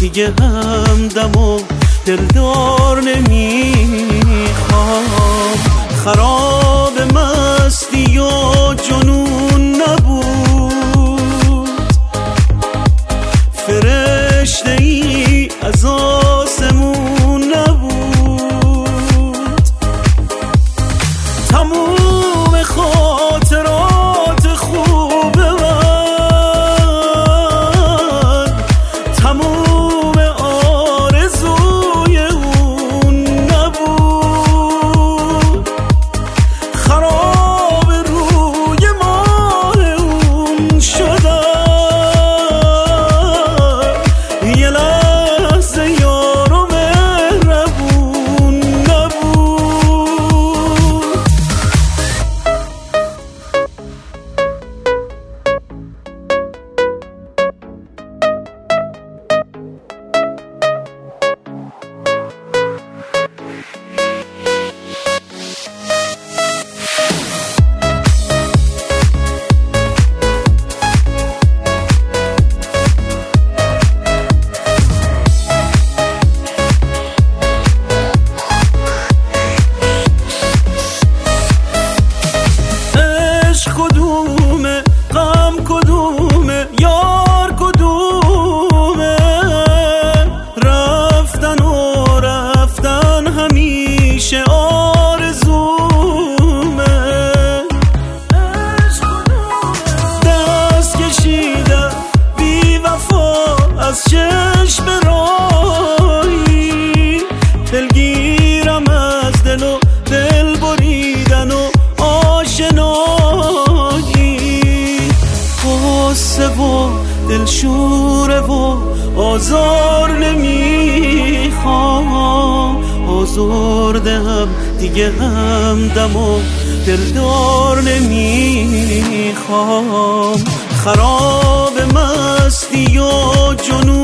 دیگه همدم و دلدار نمیخوام. خراب مستی و جنون نبود، فرشته ای از آسمون نبود. تموم خاطرات خوب من، تموم آرزوی اون نبود. خراب روی ماه اون شدم، یه لحظه یار و مهربون نبود. کدومه غم کدومه یار کدومه، رفتن و رفتن همیشه آرزومه. دست کشیدن بی وفا از چشم راهی، دلگیرم از دل و دل بریدن و غصه و دلشوره و آزار نمیخوام. آزرده هم دیگه همدم و دلدار نمیخوام. خراب مستی و جنون